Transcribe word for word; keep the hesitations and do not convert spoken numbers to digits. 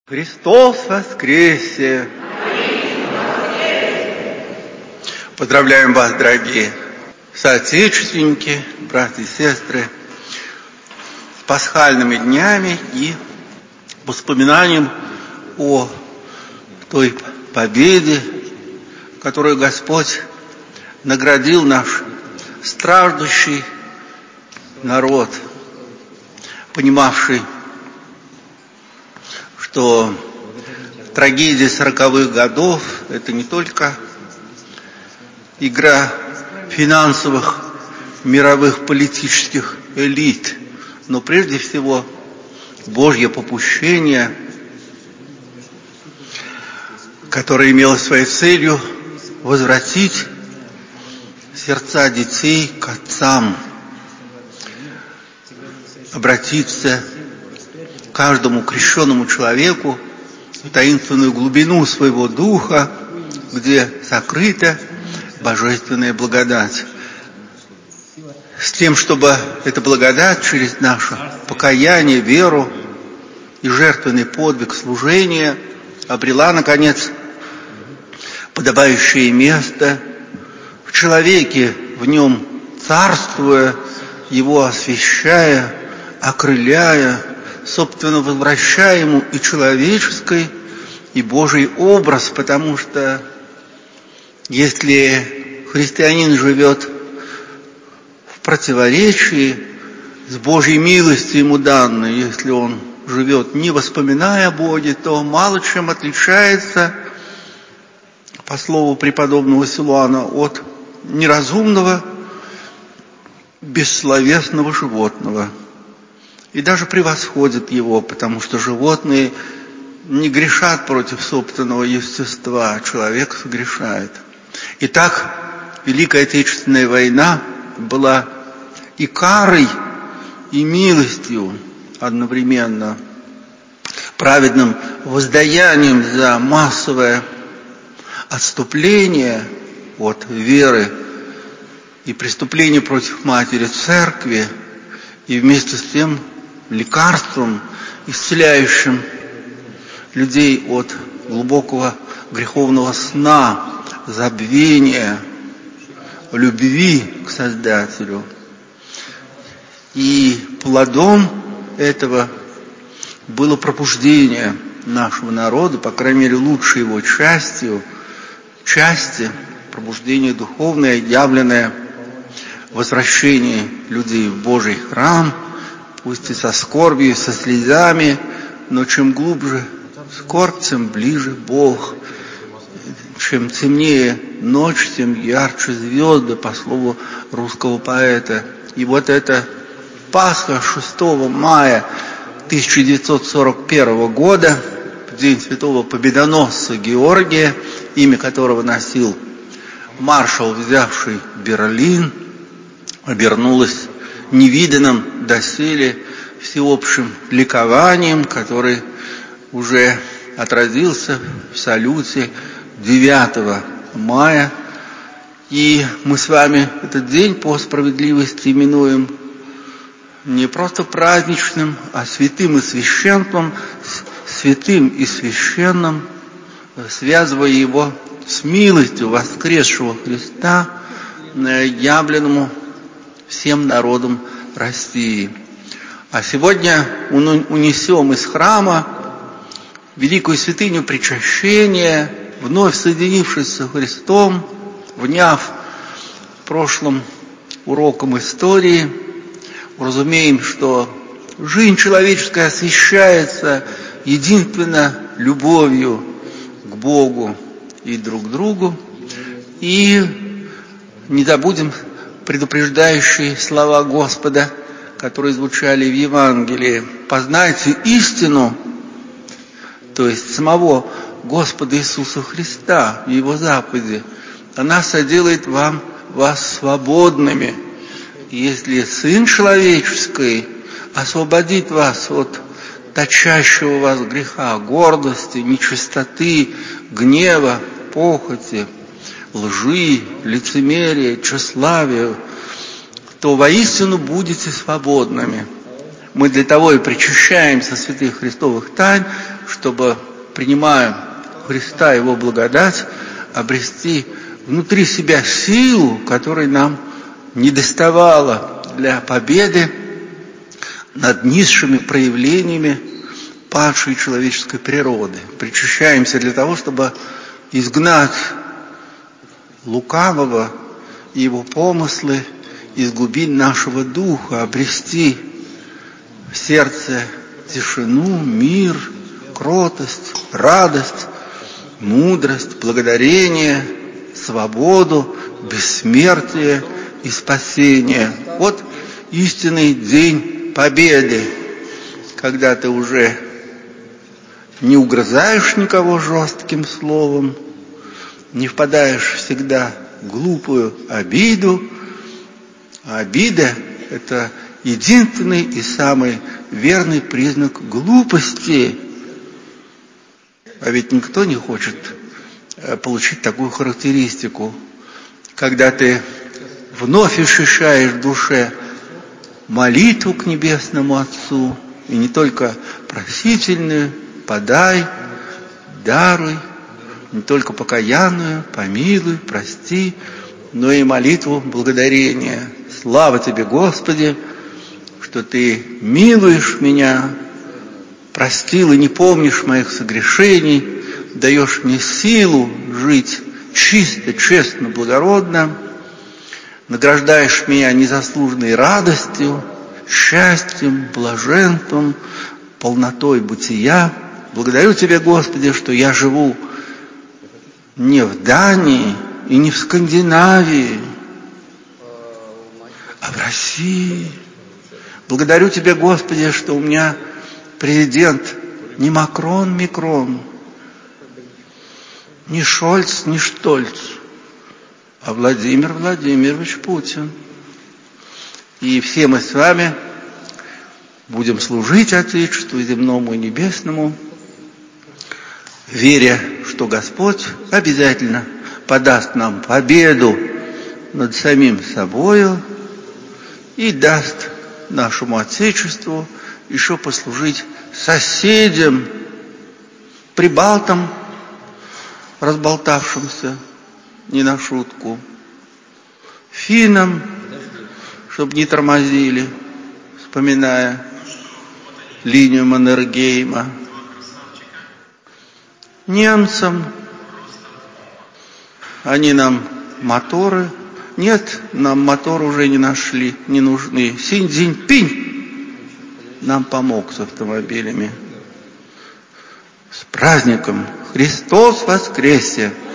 Христос воскресе! Поздравляем вас, дорогие соотечественники, братья и сестры, с пасхальными днями и воспоминанием о той победе, которую Господь наградил наш страждущий народ, понимавший, что трагедия сороковых годов – это не только игра финансовых мировых политических элит, но прежде всего Божье попущение, которое имело своей целью возвратить сердца детей к отцам, обратиться каждому крещенному человеку в таинственную глубину своего духа, где сокрыта божественная благодать, с тем, чтобы эта благодать через наше покаяние, веру и жертвенный подвиг служения обрела, наконец, подобающее место в человеке, в нем царствуя, его освящая, окрыляя, собственно, возвращая ему и человеческий, и Божий образ, потому что если христианин живет в противоречии с Божьей милостью ему данной, если он живет не воспоминая о Боге, то мало чем отличается, по слову преподобного Силуана, от неразумного, бессловесного животного. И даже превосходит его, потому что животные не грешат против собственного естества, а человек согрешает. Итак, Великая Отечественная война была и карой, и милостью одновременно, праведным воздаянием за массовое отступление от веры и преступление против Матери Церкви, и вместе с тем лекарством, исцеляющим людей от глубокого греховного сна, забвения, любви к Создателю. И плодом этого было пробуждение нашего народа, по крайней мере, лучшей его частью, части, пробуждение духовное, явленное возвращение людей в Божий храм, пусть и со скорбью, и со слезами, но чем глубже скорбь, тем ближе Бог. Чем темнее ночь, тем ярче звезды, по слову русского поэта. И вот это Пасха шестого мая тысяча девятьсот сорок первого года, в день святого победоносца Георгия, имя которого носил маршал, взявший Берлин, обернулось невиданным доселе всеобщим ликованием, который уже отразился в салюте девятого мая. И мы с вами этот день по справедливости именуем не просто праздничным, а святым и священным, святым и священным, связывая его с милостью воскресшего Христа, явленному всем народам России. А сегодня унесем из храма великую святыню причащения, вновь соединившись со Христом, вняв прошлым уроком истории, уразумеем, что жизнь человеческая освящается единственно любовью к Богу и друг к другу, и не забудем предупреждающие слова Господа, которые звучали в Евангелии: «Познайте истину», то есть самого Господа Иисуса Христа и Его заповеди, она соделает вам, вас свободными. Если Сын Человеческий освободит вас от точащего вас греха, гордости, нечистоты, гнева, похоти, лжи, лицемерия, тщеславия, то воистину будете свободными. Мы для того и причащаемся святых Христовых тайн, чтобы, принимая Христа, Его благодать, обрести внутри себя силу, которой нам недоставало для победы над низшими проявлениями падшей человеческой природы. Причащаемся для того, чтобы изгнать лукавого и его помыслы из глубин нашего духа, обрести в сердце тишину, мир, кротость, радость, мудрость, благодарение, свободу, бессмертие и спасение. Вот истинный день победы, когда ты уже не угрызаешь никого жестким словом, не впадаешь всегда в глупую обиду. А обида – это единственный и самый верный признак глупости. А ведь никто не хочет получить такую характеристику, когда ты вновь ощущаешь в душе молитву к Небесному Отцу, и не только просительную, подай, даруй, не только покаянную, помилуй, прости, но и молитву благодарения. Слава Тебе, Господи, что Ты милуешь меня, простил и не помнишь моих согрешений, даешь мне силу жить чисто, честно, благородно, награждаешь меня незаслуженной радостью, счастьем, блаженством, полнотой бытия. Благодарю Тебя, Господи, что я живу не в Дании и не в Скандинавии, а в России. Благодарю Тебя, Господи, что у меня президент не Макрон, Микрон, не Шольц, не Штольц, а Владимир Владимирович Путин. И все мы с вами будем служить Отечеству земному и небесному, веря, что Господь обязательно подаст нам победу над самим собою и даст нашему Отечеству еще послужить соседям, прибалтам, разболтавшимся не на шутку, финнам, чтобы не тормозили, вспоминая линию Маннергейма, немцам, они нам моторы, нет, нам моторы уже не нашли, не нужны. Си Цзиньпинь нам помог с автомобилями. С праздником! Христос воскресе!